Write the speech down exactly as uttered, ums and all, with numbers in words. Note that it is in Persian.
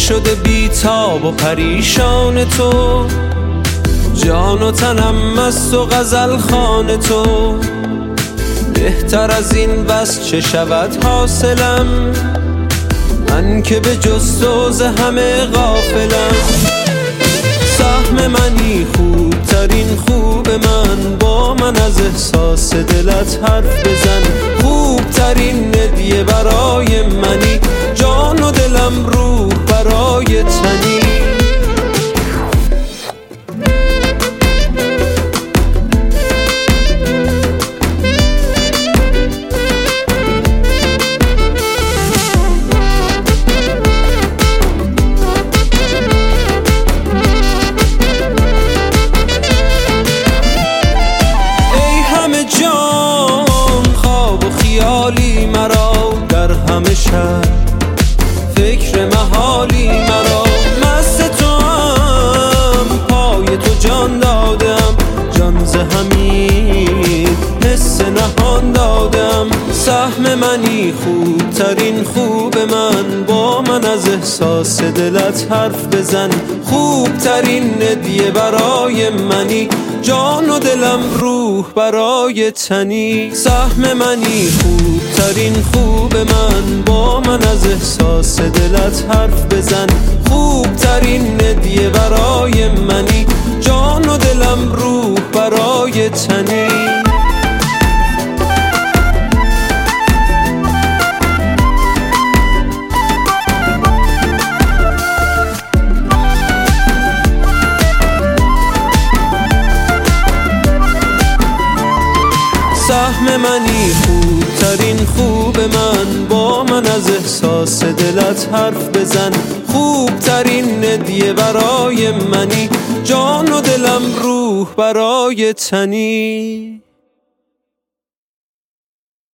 شده بیتاب و پریشان تو، جان و تنم مست و غزل خوان تو. بهتر از این بس چه شود حاصلم، من که به جز تو ز همه غافلم. سهم منی خوب ترین خوب من، با من از احساس دلت حرف بزن. خوب ترین هدیه برای منی، جان و دلم روح برای تنی. مرا در همه شب فکر محالی، مرا مست تو هم پای تو جان دادم. جان ز همین حس نهان دادم. سهم منی خوب ترین خوب من، با من از احساس دلت حرف بزن. خوب ترین هدیه برای منی، جان و دلم روح برای تنی. سهم منی خوب ترین خوب من، با من از احساس دلت حرف بزن. خوب ترین هدیه برای منی، جان و دلم روح برای تنی. سهم منی خوب ترین خوب من، با من از احساس دلت حرف بزن. خوب ترین هدیه برای منی، جان و دلم روح برای تنی.